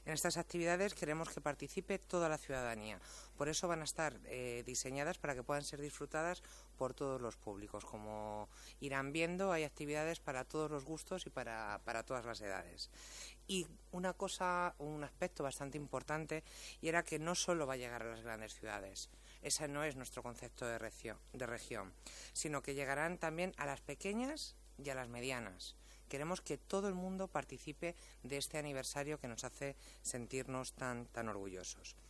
En estas actividades queremos que participe toda la ciudadanía. Por eso van a estar diseñadas para que puedan ser disfrutadas por todos los públicos. Como irán viendo, hay actividades para todos los gustos y para todas las edades. Y un aspecto bastante importante, y era que no solo va a llegar a las grandes ciudades. Ese no es nuestro concepto de región, sino que llegarán también a las pequeñas y a las medianas. Queremos que todo el mundo participe de este aniversario que nos hace sentirnos tan orgullosos.